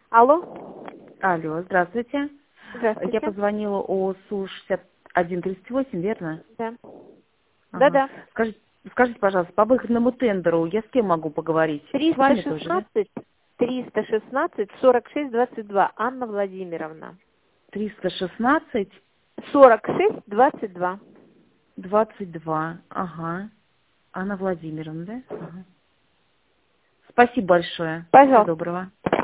Алло. Алло, здравствуйте. Здравствуйте. Я позвонила о СУ-6138, верно? Да. Ага. Да-да. Скажите, пожалуйста, по выходному тендеру я с кем могу поговорить? С вами тоже, да? 316 46 22. Анна Владимировна. 316 46 22. 22. Ага. Анна Владимировна, да? Ага. Спасибо большое. Всего Пожалуйста. доброго.